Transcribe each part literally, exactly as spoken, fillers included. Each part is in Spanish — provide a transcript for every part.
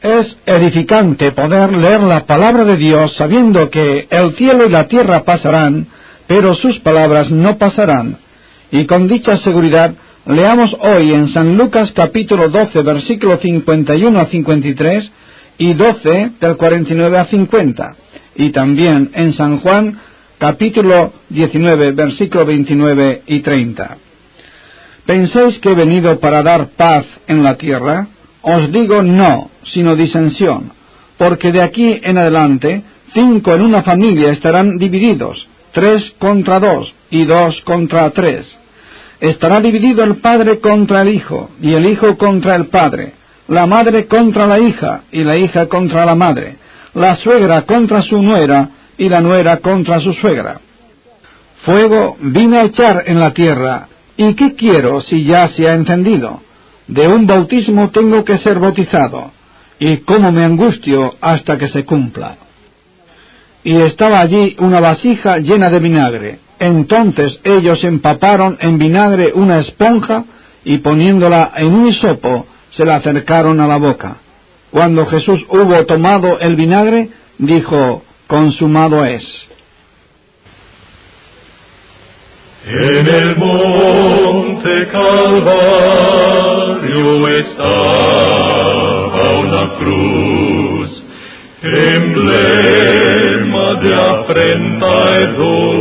Es edificante poder leer la palabra de Dios sabiendo que el cielo y la tierra pasarán, pero sus palabras no pasarán. Y con dicha seguridad, leamos hoy en San Lucas capítulo doce, versículo cincuenta y uno a cincuenta y tres, y doce del cuarenta y nueve a cincuenta, y también en San Juan capítulo diecinueve, versículo veintinueve y treinta. ¿Pensáis que he venido para dar paz en la tierra? Os digo no, sino disensión, porque de aquí en adelante cinco en una familia estarán divididos, tres contra dos y dos contra tres. Estará dividido el padre contra el hijo, y el hijo contra el padre, la madre contra la hija, y la hija contra la madre, la suegra contra su nuera, y la nuera contra su suegra. Fuego vine a echar en la tierra, ¿y qué quiero si ya se ha encendido? De un bautismo tengo que ser bautizado, y cómo me angustio hasta que se cumpla. Y estaba allí una vasija llena de vinagre. Entonces ellos empaparon en vinagre una esponja, y poniéndola en un hisopo, se la acercaron a la boca. Cuando Jesús hubo tomado el vinagre, dijo: consumado es. En el monte Calvario estaba una cruz, emblema de afrenta y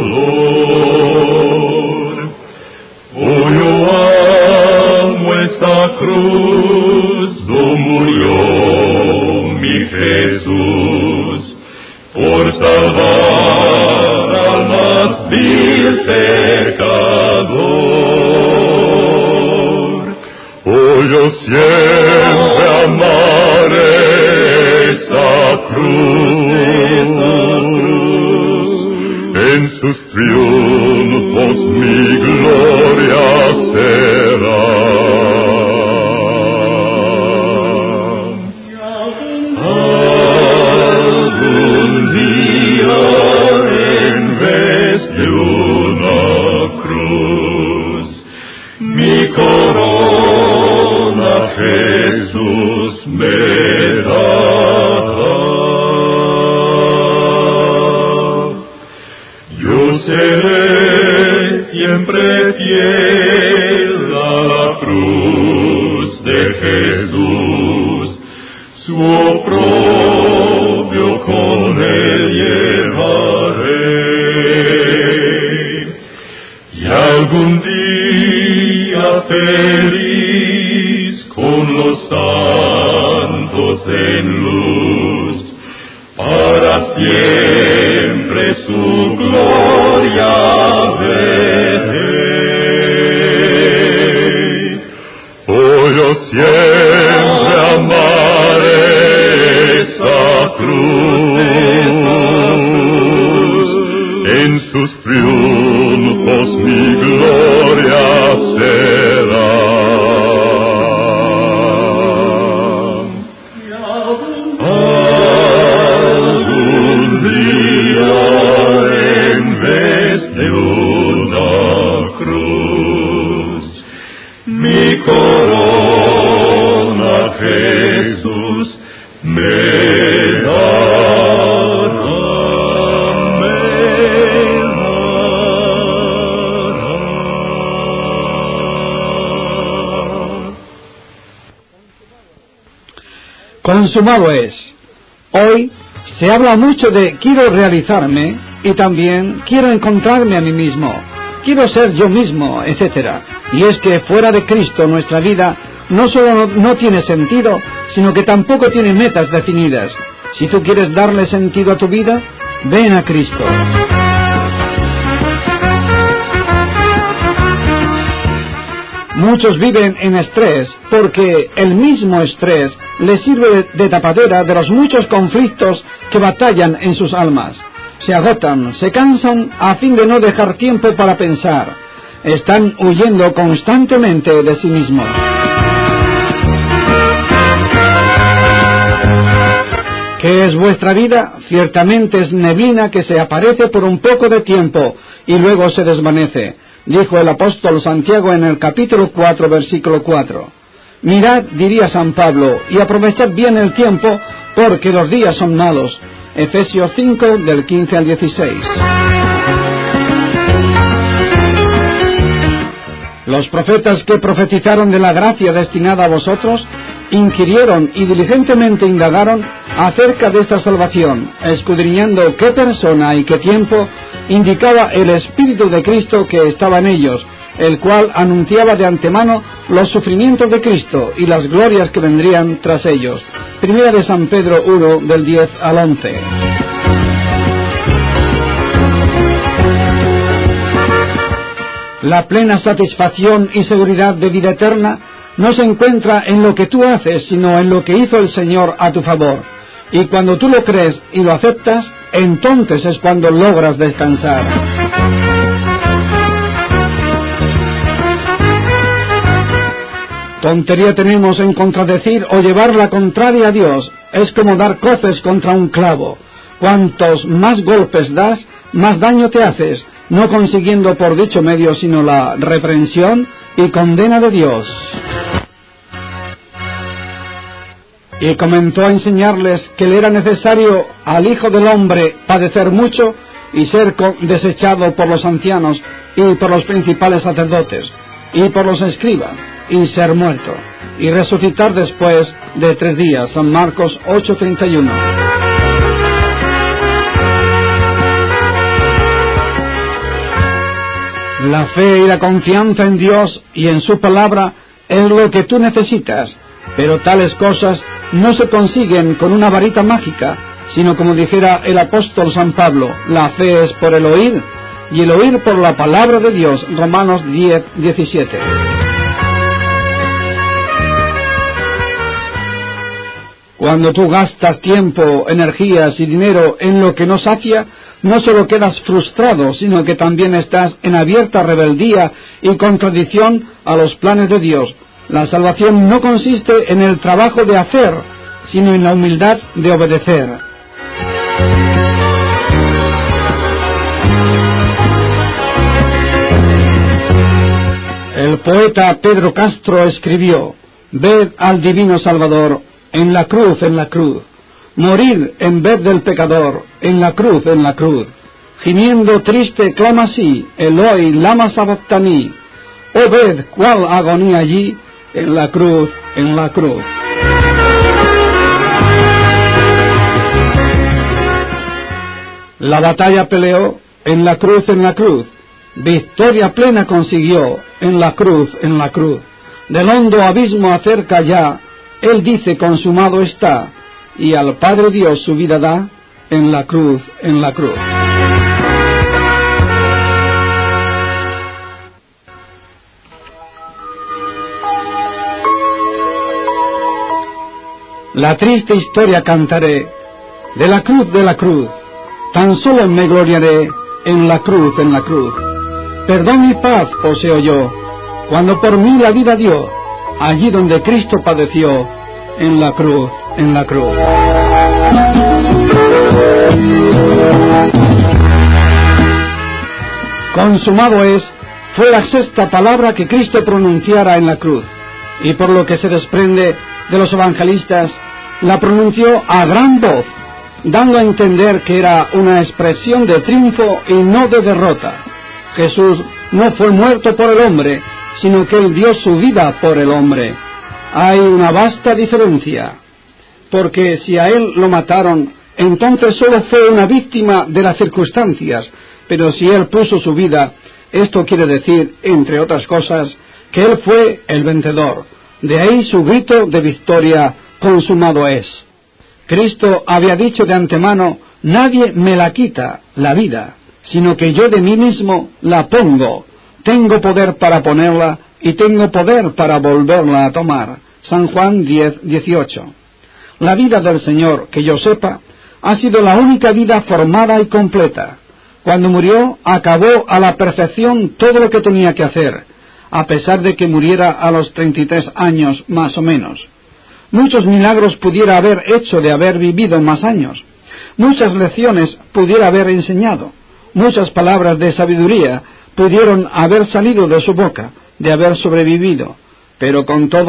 dolor. Oh, yo amo esta cruz, do murió mi Jesús, por salvar al más vil pecador. Oh, yo siempre amaré esa cruz, en sus triunfos mi gloria será. Algún día en vez de una cruz, mi corona Jesús me dará. Yo seré siempre fiel a la cruz de Jesús, su oprobio con él llevaré. Y algún día feliz con los santos en luz, para siempre su gloria veré. Oh, yo siempre amaré esa cruz, en sus triunfos mi gloria será. Algún día en vez de una cruz, mi corona Jesús me dará, me dará. Consumado es. Hoy se habla mucho de quiero realizarme y también quiero encontrarme a mí mismo, quiero ser yo mismo, etcétera. Y es que fuera de Cristo nuestra vida no solo no, no tiene sentido, sino que tampoco tiene metas definidas. Si tú quieres darle sentido a tu vida, ven a Cristo. Muchos viven en estrés porque el mismo estrés les sirve de, de tapadera de los muchos conflictos que batallan en sus almas. Se agotan, se cansan a fin de no dejar tiempo para pensar. Están huyendo constantemente de sí mismos. ¿Qué es vuestra vida? Ciertamente es neblina que se aparece por un poco de tiempo y luego se desvanece, dijo el apóstol Santiago en el capítulo cuatro, versículo cuatro. Mirad, diría San Pablo, y aprovechad bien el tiempo, porque los días son malos. Efesios cinco, del quince al dieciséis. Los profetas que profetizaron de la gracia destinada a vosotros, inquirieron y diligentemente indagaron acerca de esta salvación, escudriñando qué persona y qué tiempo indicaba el Espíritu de Cristo que estaba en ellos, el cual anunciaba de antemano los sufrimientos de Cristo y las glorias que vendrían tras ellos. Primera de San Pedro uno, del diez al once. La plena satisfacción y seguridad de vida eterna no se encuentra en lo que tú haces, sino en lo que hizo el Señor a tu favor. Y cuando tú lo crees y lo aceptas, entonces es cuando logras descansar. Tontería tenemos en contradecir o llevar la contraria a Dios. Es como dar coces contra un clavo. Cuantos más golpes das, más daño te haces, no consiguiendo por dicho medio sino la reprensión y condena de Dios. Y comenzó a enseñarles que le era necesario al Hijo del Hombre padecer mucho y ser desechado por los ancianos y por los principales sacerdotes y por los escribas, y ser muerto, y resucitar después de tres días. San Marcos ocho, treinta y uno. La fe y la confianza en Dios y en su palabra es lo que tú necesitas, pero tales cosas no se consiguen con una varita mágica, sino como dijera el apóstol San Pablo, la fe es por el oír, y el oír por la palabra de Dios. Romanos diez, diecisiete. Cuando tú gastas tiempo, energías y dinero en lo que no sacia, no solo quedas frustrado, sino que también estás en abierta rebeldía y contradicción a los planes de Dios. La salvación no consiste en el trabajo de hacer, sino en la humildad de obedecer. El poeta Pedro Castro escribió: «Ved al divino Salvador en la cruz, en la cruz, morir en vez del pecador, en la cruz, en la cruz. Gimiendo triste clama así, Eloi lama sabactani. Oh, ved cuál agonía allí, en la cruz, en la cruz». La batalla peleó en la cruz, en la cruz. Victoria plena consiguió en la cruz, en la cruz. Del hondo abismo acerca ya, él dice consumado está, y al Padre Dios su vida da en la cruz, en la cruz. La triste historia cantaré de la cruz, de la cruz, tan solo me gloriaré en la cruz, en la cruz. Perdón y paz poseo yo, cuando por mí la vida dio, allí donde Cristo padeció, en la cruz, en la cruz. Consumado es, fue la sexta palabra que Cristo pronunciara en la cruz, y por lo que se desprende de los evangelistas, la pronunció a gran voz, dando a entender que era una expresión de triunfo y no de derrota. Jesús no fue muerto por el hombre, sino que Él dio su vida por el hombre. Hay una vasta diferencia, porque si a Él lo mataron, entonces solo fue una víctima de las circunstancias, pero si Él puso su vida, esto quiere decir, entre otras cosas, que Él fue el vencedor. De ahí su grito de victoria: consumado es. Cristo había dicho de antemano: nadie me la quita, la vida, sino que yo de mí mismo la pongo. Tengo poder para ponerla y tengo poder para volverla a tomar. San Juan diez, dieciocho. La vida del Señor, que yo sepa, ha sido la única vida formada y completa. Cuando murió, acabó a la perfección todo lo que tenía que hacer, a pesar de que muriera a los treinta y tres años más o menos. Muchos milagros pudiera haber hecho de haber vivido más años. Muchas lecciones pudiera haber enseñado. Muchas palabras de sabiduría pudieron haber salido de su boca, de haber sobrevivido. Pero con todo,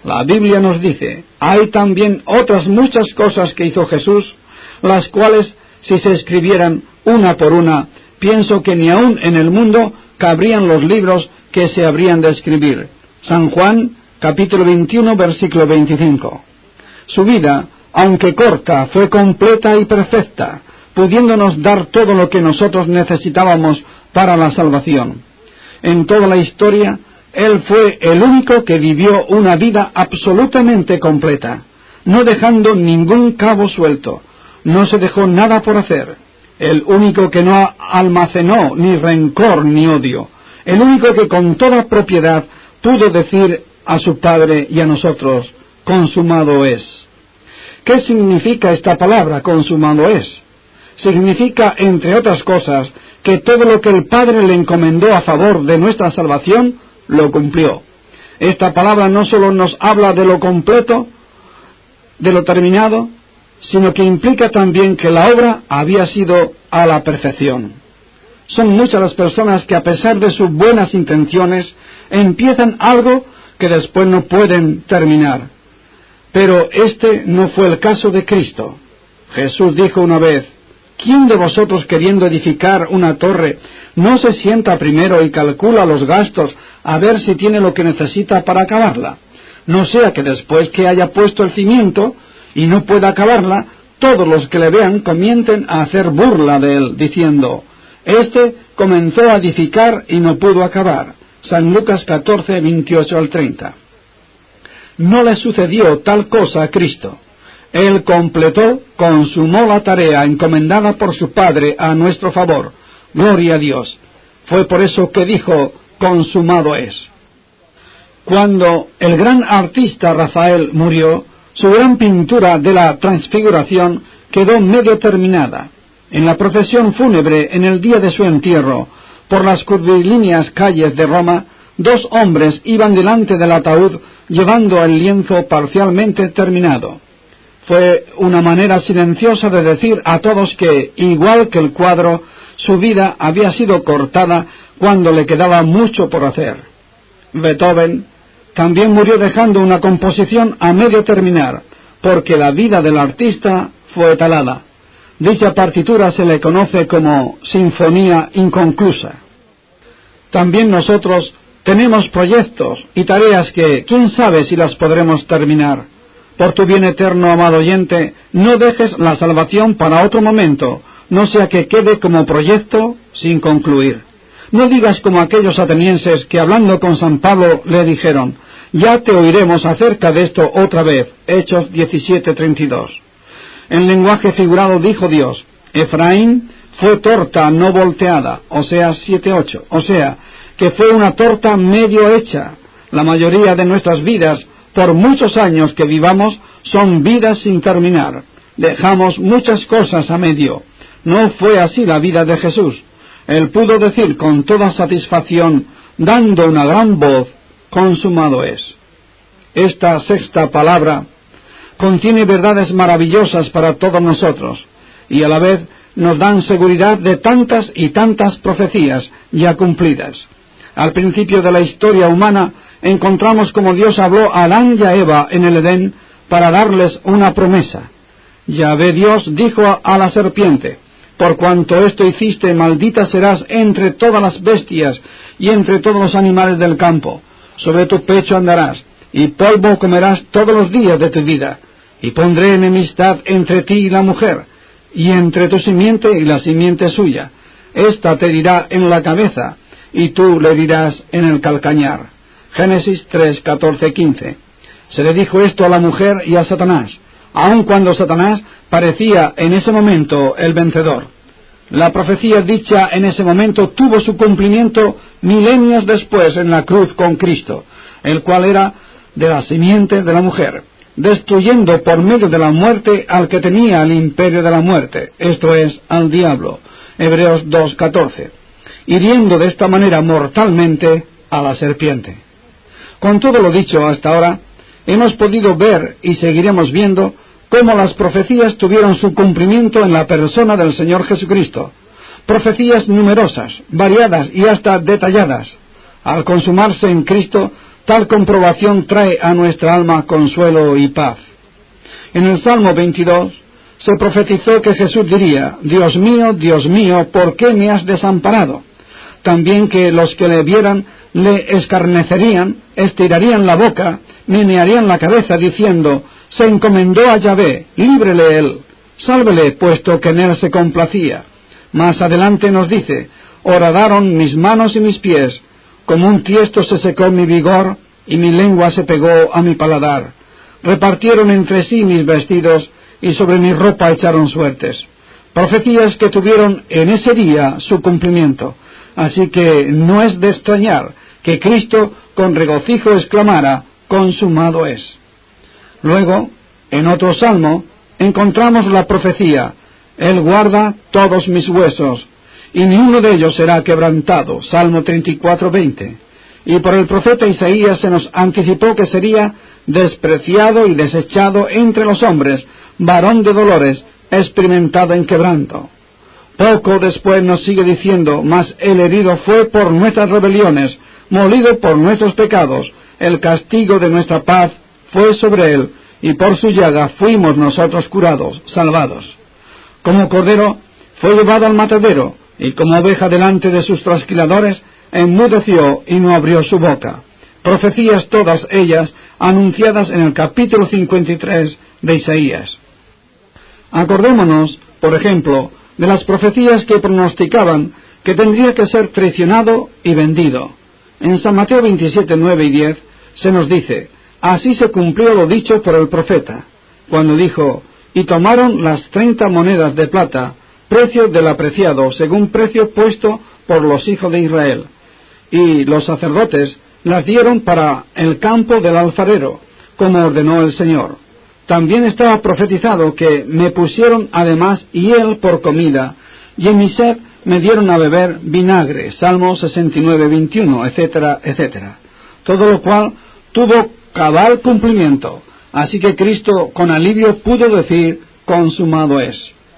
La Biblia nos dice, hay también otras muchas cosas que hizo Jesús, las cuales, si se escribieran una por una, pienso que ni aun en el mundo cabrían los libros que se habrían de escribir. San Juan, capítulo veintiuno, versículo veinticinco. Su vida, aunque corta, fue completa y perfecta, pudiéndonos dar todo lo que nosotros necesitábamos para la salvación. En toda la historia, Él fue el único que vivió una vida absolutamente completa, no dejando ningún cabo suelto, no se dejó nada por hacer, el único que no almacenó ni rencor ni odio, el único que con toda propiedad pudo decir a su Padre y a nosotros, consumado es. ¿Qué significa esta palabra, consumado es? Significa, entre otras cosas, que todo lo que el Padre le encomendó a favor de nuestra salvación, lo cumplió. Esta palabra no solo nos habla de lo completo, de lo terminado, sino que implica también que la obra había sido a la perfección. Son muchas las personas que, a pesar de sus buenas intenciones, empiezan algo que después no pueden terminar. Pero este no fue el caso de Cristo. Jesús dijo una vez, ¿quién de vosotros, queriendo edificar una torre, no se sienta primero y calcula los gastos a ver si tiene lo que necesita para acabarla? No sea que después que haya puesto el cimiento y no pueda acabarla, todos los que le vean comiencen a hacer burla de él, diciendo, este comenzó a edificar y no pudo acabar. San Lucas catorce, veintiocho al treinta. No le sucedió tal cosa a Cristo. Él completó, consumó la tarea encomendada por su Padre a nuestro favor. Gloria a Dios. Fue por eso que dijo, consumado es. Cuando el gran artista Rafael murió, su gran pintura de la Transfiguración quedó medio terminada. En la procesión fúnebre, en el día de su entierro, por las curvilíneas calles de Roma, dos hombres iban delante del ataúd llevando el lienzo parcialmente terminado. Fue una manera silenciosa de decir a todos que, igual que el cuadro, su vida había sido cortada cuando le quedaba mucho por hacer. Beethoven también murió dejando una composición a medio terminar, porque la vida del artista fue talada. Dicha partitura se le conoce como sinfonía inconclusa. También nosotros tenemos proyectos y tareas que, quién sabe si las podremos terminar. Por tu bien eterno, amado oyente, no dejes la salvación para otro momento, no sea que quede como proyecto sin concluir. No digas como aquellos atenienses que, hablando con San Pablo, le dijeron, ya te oiremos acerca de esto otra vez. Hechos diecisiete, treinta y dos. En lenguaje figurado dijo Dios, Efraín fue torta no volteada, Oseas siete, ocho, o sea, que fue una torta medio hecha. La mayoría de nuestras vidas, por muchos años que vivamos, son vidas sin terminar. Dejamos muchas cosas a medio. No fue así la vida de Jesús. Él pudo decir con toda satisfacción, dando una gran voz, consumado es. Esta sexta palabra contiene verdades maravillosas para todos nosotros, y a la vez nos dan seguridad de tantas y tantas profecías ya cumplidas. Al principio de la historia humana, encontramos como Dios habló a Adán y a Eva en el Edén para darles una promesa. Yahvé Dios dijo a la serpiente, por cuanto esto hiciste, maldita serás entre todas las bestias y entre todos los animales del campo. Sobre tu pecho andarás, y polvo comerás todos los días de tu vida. Y pondré enemistad entre ti y la mujer, y entre tu simiente y la simiente suya. Esta te dirá en la cabeza, y tú le dirás en el calcañar. Génesis tres, catorce, quince. Se le dijo esto a la mujer y a Satanás, aun cuando Satanás parecía en ese momento el vencedor. La profecía dicha en ese momento tuvo su cumplimiento milenios después en la cruz con Cristo, el cual era de la simiente de la mujer, destruyendo por medio de la muerte al que tenía el imperio de la muerte, esto es, al diablo. Hebreos dos, catorce. Hiriendo de esta manera mortalmente a la serpiente. Con todo lo dicho hasta ahora, hemos podido ver y seguiremos viendo cómo las profecías tuvieron su cumplimiento en la persona del Señor Jesucristo. Profecías numerosas, variadas y hasta detalladas. Al consumarse en Cristo, Tal comprobación trae a nuestra alma consuelo y paz. En el Salmo veintidós se profetizó que Jesús diría: Dios mío, Dios mío, ¿por qué me has desamparado? También que los que le vieran le escarnecerían, estirarían la boca, menearían la cabeza, diciendo: se encomendó a Yahvé, líbrele él, sálvele, puesto que en él se complacía. Más adelante nos dice: horadaron mis manos y mis pies, como un tiesto se secó mi vigor, y mi lengua se pegó a mi paladar. Repartieron entre sí mis vestidos, y sobre mi ropa echaron suertes. Profecías que tuvieron en ese día su cumplimiento. Así que no es de extrañar que Cristo con regocijo exclamara: consumado es. Luego, en otro salmo, encontramos la profecía: Él guarda todos mis huesos, y ni uno de ellos será quebrantado. Salmo treinta y cuatro, veinte. Y por el profeta Isaías se nos anticipó que sería despreciado y desechado entre los hombres, varón de dolores, experimentado en quebranto. Poco después nos sigue diciendo: mas el herido fue por nuestras rebeliones, molido por nuestros pecados, el castigo de nuestra paz fue sobre él, y por su llaga fuimos nosotros curados, salvados. Como cordero fue llevado al matadero, y como oveja delante de sus trasquiladores, enmudeció y no abrió su boca. Profecías todas ellas anunciadas en el capítulo cincuenta y tres de Isaías. Acordémonos, por ejemplo, de las profecías que pronosticaban que tendría que ser traicionado y vendido. En San Mateo veintisiete, nueve y diez se nos dice: así se cumplió lo dicho por el profeta, cuando dijo: y tomaron las treinta monedas de plata, precio del apreciado, según precio puesto por los hijos de Israel. Y los sacerdotes las dieron para el campo del alfarero, como ordenó el Señor. También estaba profetizado que me pusieron además hiel por comida, y en mi sed me dieron a beber vinagre. Salmo sesenta y nueve, veintiuno, etcétera, etcétera. Todo lo cual tuvo cabal cumplimiento. Así que Cristo con alivio pudo decir: consumado es.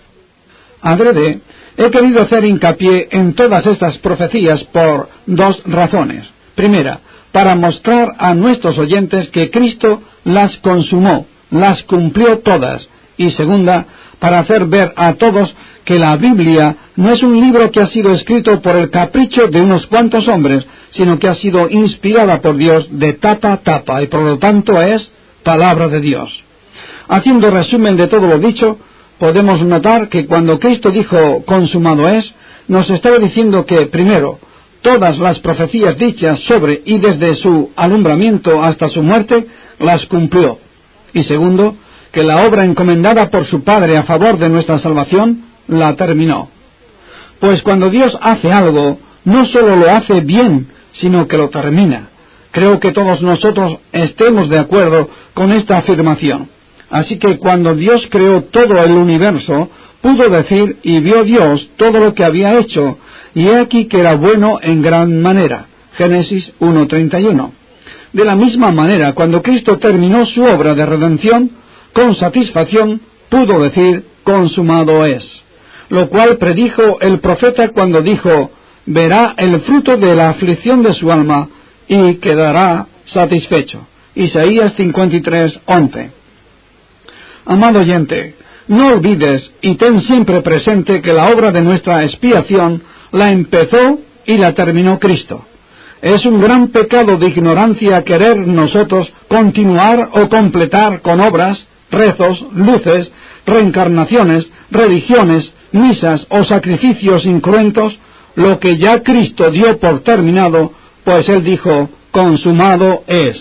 Adrede, he querido hacer hincapié en todas estas profecías por dos razones. Primera, para mostrar a nuestros oyentes que Cristo las consumó, las cumplió todas. Y segunda, para hacer ver a todos que la Biblia no es un libro que ha sido escrito por el capricho de unos cuantos hombres, sino que ha sido inspirada por Dios de tapa a tapa, y por lo tanto es palabra de Dios. Haciendo resumen de todo lo dicho, podemos notar que cuando Cristo dijo consumado es, nos estaba diciendo que, primero, todas las profecías dichas sobre y desde su alumbramiento hasta su muerte, las cumplió. Y segundo, que la obra encomendada por su Padre a favor de nuestra salvación, la terminó. Pues cuando Dios hace algo, no solo lo hace bien, sino que lo termina. Creo que todos nosotros estemos de acuerdo con esta afirmación. Así que cuando Dios creó todo el universo, pudo decir: y vio Dios todo lo que había hecho, y he aquí que era bueno en gran manera. Génesis uno, treinta y uno. De la misma manera, cuando Cristo terminó su obra de redención, con satisfacción, pudo decir: consumado es. Lo cual predijo el profeta cuando dijo: verá el fruto de la aflicción de su alma, y quedará satisfecho. Isaías cincuenta y tres, once. Amado oyente, no olvides y ten siempre presente que la obra de nuestra expiación la empezó y la terminó Cristo. Es un gran pecado de ignorancia querer nosotros continuar o completar con obras, rezos, luces, reencarnaciones, religiones, misas o sacrificios incruentos lo que ya Cristo dio por terminado, pues Él dijo: consumado es.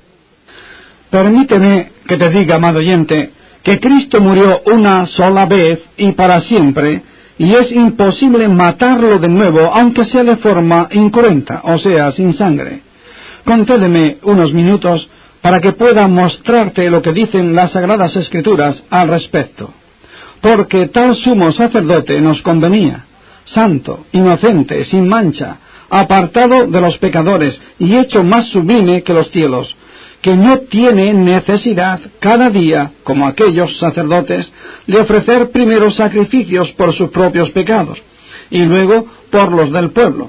Permíteme que te diga, amado oyente, que Cristo murió una sola vez y para siempre, y es imposible matarlo de nuevo, aunque sea de forma incruenta, o sea, sin sangre. Concédeme unos minutos para que pueda mostrarte lo que dicen las Sagradas Escrituras al respecto. Porque tal sumo sacerdote nos convenía, santo, inocente, sin mancha, apartado de los pecadores y hecho más sublime que los cielos, que no tiene necesidad cada día, como aquellos sacerdotes, de ofrecer primero sacrificios por sus propios pecados, y luego por los del pueblo,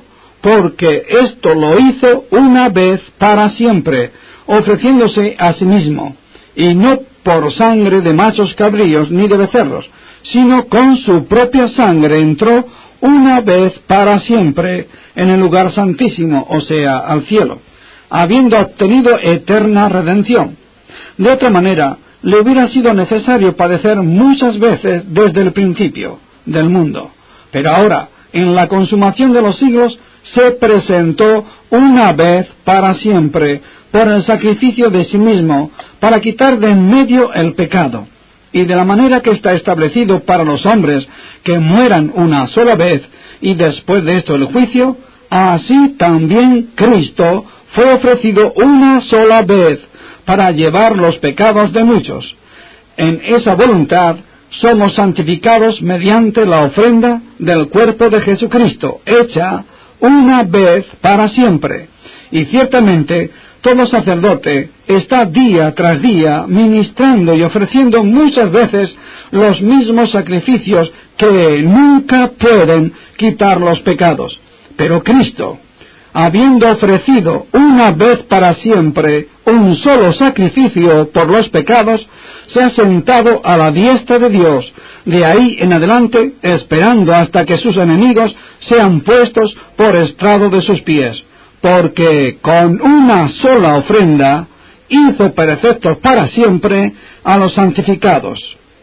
porque esto lo hizo una vez para siempre, ofreciéndose a sí mismo, y no por sangre de machos cabríos ni de becerros, sino con su propia sangre entró una vez para siempre en el lugar santísimo, o sea, al cielo, habiendo obtenido eterna redención. De otra manera, le hubiera sido necesario padecer muchas veces desde el principio del mundo, pero ahora, en la consumación de los siglos, se presentó una vez para siempre por el sacrificio de sí mismo, para quitar de en medio el pecado. Y de la manera que está establecido para los hombres que mueran una sola vez, y después de esto el juicio, así también Cristo fue ofrecido una sola vez para llevar los pecados de muchos. En esa voluntad somos santificados mediante la ofrenda del cuerpo de Jesucristo, hecha una vez para siempre. Y ciertamente todo sacerdote está día tras día ministrando y ofreciendo muchas veces los mismos sacrificios que nunca pueden quitar los pecados. Pero Cristo, habiendo ofrecido una vez para siempre un solo sacrificio por los pecados, se ha sentado a la diestra de Dios, de ahí en adelante esperando hasta que sus enemigos sean puestos por estrado de sus pies, porque con una sola ofrenda hizo perfectos para siempre a los santificados.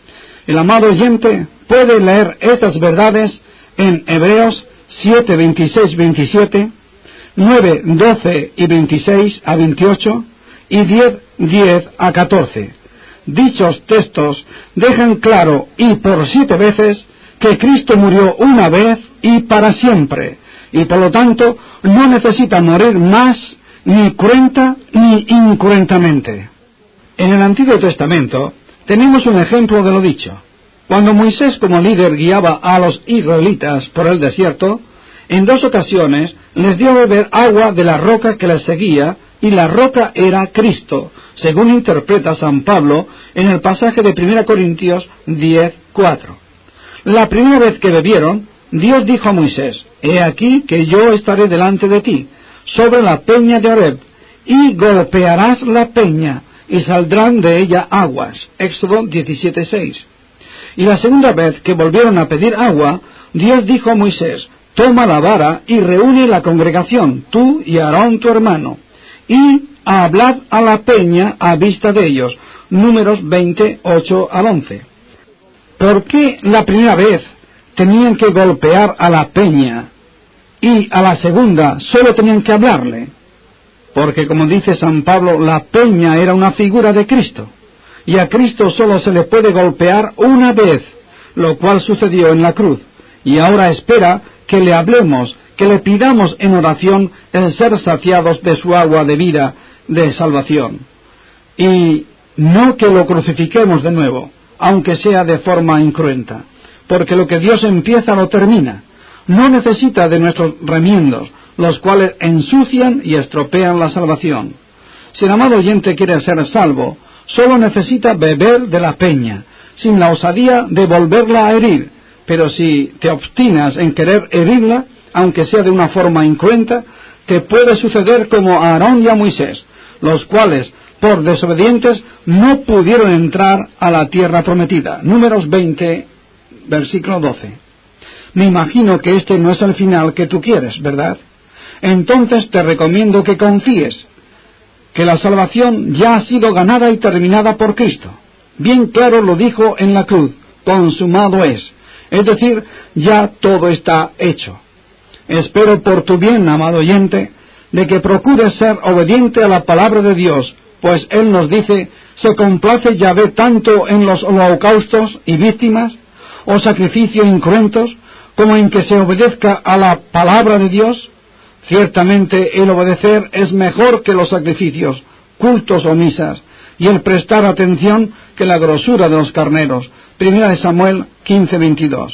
El amado oyente puede leer estas verdades en Hebreos siete, veintiséis, veintisiete, nueve, doce y veintiséis a veintiocho y diez, diez a catorce. Dichos textos dejan claro y por siete veces que Cristo murió una vez y para siempre, y por lo tanto no necesita morir más, ni cruenta ni incruentamente. En el Antiguo Testamento tenemos un ejemplo de lo dicho. Cuando Moisés como líder guiaba a los israelitas por el desierto, en dos ocasiones les dio a beber agua de la roca que les seguía, y la roca era Cristo, según interpreta San Pablo en el pasaje de primera Corintios diez, cuatro. La primera vez que bebieron, Dios dijo a Moisés: «He aquí que yo estaré delante de ti, sobre la peña de Horeb, y golpearás la peña, y saldrán de ella aguas». Éxodo diecisiete, seis. Y la segunda vez que volvieron a pedir agua, Dios dijo a Moisés: «Toma la vara y reúne la congregación, tú y Aarón tu hermano, y hablad a la peña a vista de ellos». Números veinte, ocho al once. ¿Por qué la primera vez tenían que golpear a la peña y a la segunda solo tenían que hablarle? Porque, como dice San Pablo, la peña era una figura de Cristo, y a Cristo solo se le puede golpear una vez, lo cual sucedió en la cruz, y ahora espera que le hablemos, que le pidamos en oración el ser saciados de su agua de vida, de salvación, y no que lo crucifiquemos de nuevo, aunque sea de forma incruenta, porque lo que Dios empieza lo termina. No necesita de nuestros remiendos, los cuales ensucian y estropean la salvación. Si el amado oyente quiere ser salvo, solo necesita beber de la peña, sin la osadía de volverla a herir. Pero si te obstinas en querer herirla, aunque sea de una forma incruenta, te puede suceder como a Aarón y a Moisés, los cuales, por desobedientes, no pudieron entrar a la tierra prometida. Números veinte, versículo doce. Me imagino que este no es el final que tú quieres, ¿verdad? Entonces te recomiendo que confíes que la salvación ya ha sido ganada y terminada por Cristo. Bien claro lo dijo en la cruz: consumado es. Es decir, ya todo está hecho. Espero por tu bien, amado oyente, de que procures ser obediente a la palabra de Dios, pues Él nos dice: ¿se complace Yahvé tanto en los holocaustos y víctimas, o sacrificios incruentos, como en que se obedezca a la palabra de Dios? Ciertamente el obedecer es mejor que los sacrificios, cultos o misas, y el prestar atención que la grosura de los carneros. Primera de Samuel quince, veintidós.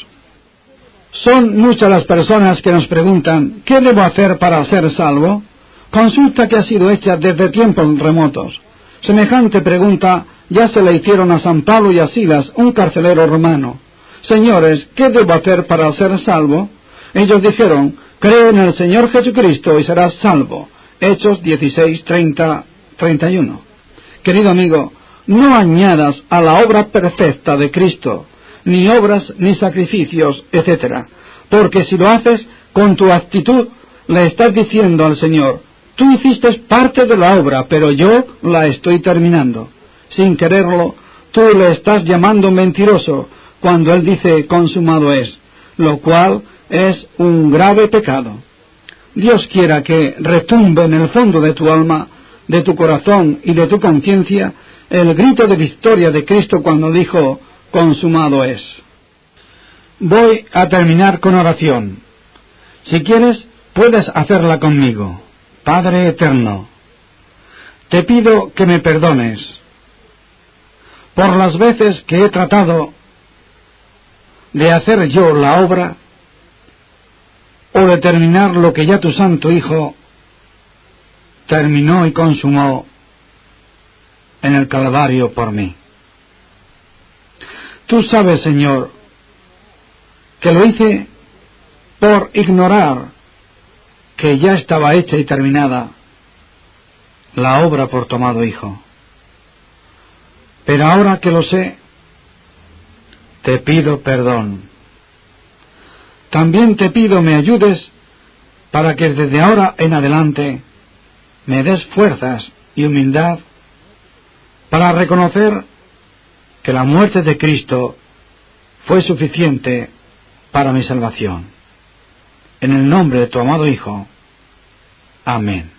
Son muchas las personas que nos preguntan: ¿qué debo hacer para ser salvo? Consulta que ha sido hecha desde tiempos remotos. Semejante pregunta ya se le hicieron a San Pablo y a Silas, un carcelero romano. Señores, ¿qué debo hacer para ser salvo? Ellos dijeron: cree en el Señor Jesucristo y serás salvo. Hechos dieciséis, treinta, treinta y uno. Querido amigo, no añadas a la obra perfecta de Cristo ni obras ni sacrificios, etcétera, porque si lo haces con tu actitud, le estás diciendo al Señor: tú hiciste parte de la obra, pero yo la estoy terminando. Sin quererlo, tú le estás llamando mentiroso cuando Él dice: consumado es, lo cual es un grave pecado. Dios quiera que retumbe en el fondo de tu alma, de tu corazón y de tu conciencia el grito de victoria de Cristo cuando dijo: consumado es. Voy a terminar con oración. Si quieres, puedes hacerla conmigo. Padre eterno, te pido que me perdones por las veces que he tratado de hacer yo la obra o de terminar lo que ya tu Santo Hijo terminó y consumó en el Calvario por mí. Tú sabes, Señor, que lo hice por ignorar que ya estaba hecha y terminada la obra por tu amado Hijo. Pero ahora que lo sé, te pido perdón. También te pido me ayudes para que desde ahora en adelante me des fuerzas y humildad para reconocer que la muerte de Cristo fue suficiente para mi salvación. En el nombre de tu amado Hijo. Amén.